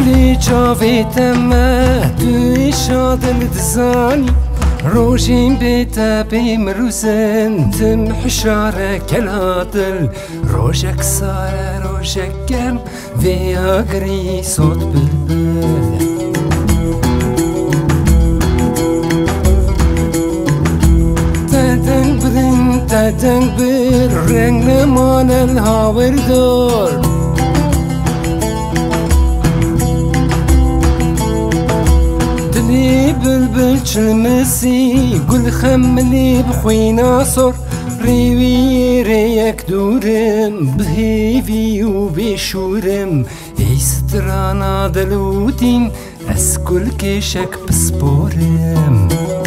دی چاویتم توی شادل دزانی روشین بیتا بیم روزن تم حشاره کلادل روشک ساره روشک گرم وی آگری صوت بلبل تدنگ بدن تدنگ بر رنگ نمان الهاور دور دلي بلبل شلمسي قل خملي بخوينا صر ريوي ريك دورم بهيفي وبشورم يسترانا دلوتين اسكل كيشك بسبورم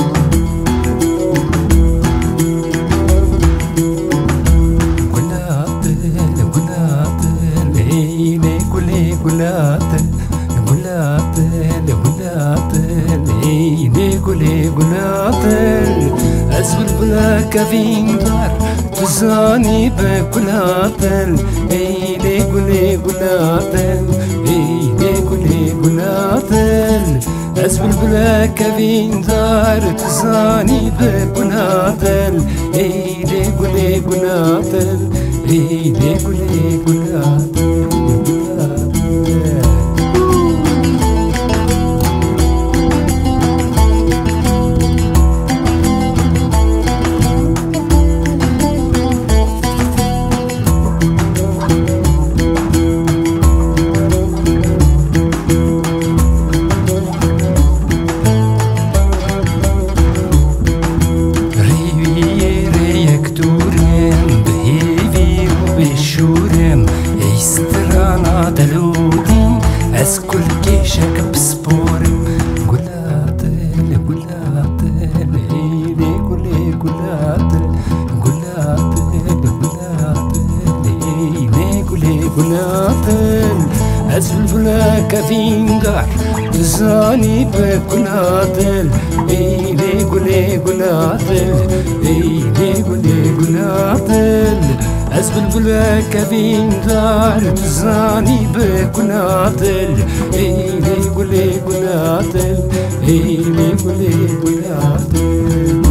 قلاتل قلاتل ايلي قلي قلاتل قلاتل قلاتل ايلي قلي قلاتل ازبل بلا كفين دار تزاني بقلاتل ايلي قلي قلاتل ايلي قلي قلاتل ازبل بلا كفين دار تزاني بقلاتل ايلي قلي قلاتل ايلي قلي قلاتل دلودين اسكل كيشك بسبورم قلاتل قلاتل ايدي قلي قلاتل قلاتل قلاتل ايدي قلي قلاتل ازل بلا كفين دار تزاني بقلاتل ايدي قلي قلاتل ايدي قلي قلاتل ازبل بلا كفين دار تزاني بقلاتل ايلي قلي قلاتل ايلي قلي قلاتل